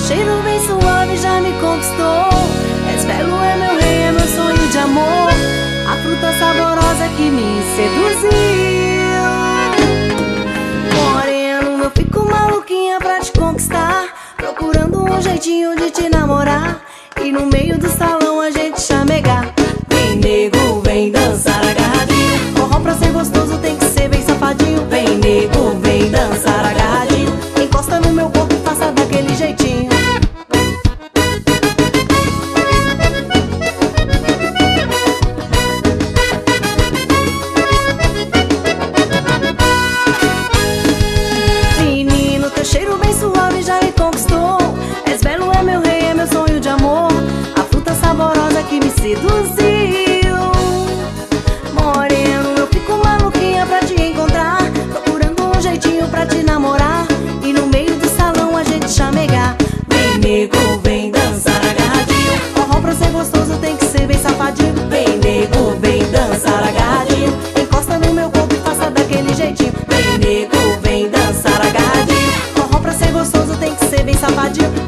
cheiro bem suave já me conquistou. És belo, é meu rei, é meu sonho de amor. A fruta saborosa que me seduziu. Moreno, eu fico maluquinha pra te conquistar, procurando um jeitinho de te namorar. E no meio do salão a gente chamegar. Vem nego, vem dançar agarradinho. Forró pra ser gostoso tem que ser bem safadinho. Vem nego, vem dançar agarradinho. Encosta no meu corpo e faça daquele jeitinho. Menino, teu cheiro bem suave já me conquistou. És belo, é meu rei, é meu sonho de amor. A fruta saborosa que me seduziu. Moreno, eu fico maluquinha pra te encontrar, procurando um jeitinho pra te namorar. E no meio do salão a gente chamegar. Vem nego, vem dançar agarradinho. Forró pra ser gostoso tem que ser bem safadinho. Vem nego, vem dançar agarradinho. Encosta no meu corpo e faça daquele jeitinho. Vem nego, vem dançar agarradinho. Forró pra ser gostoso tem que ser bem safadinho.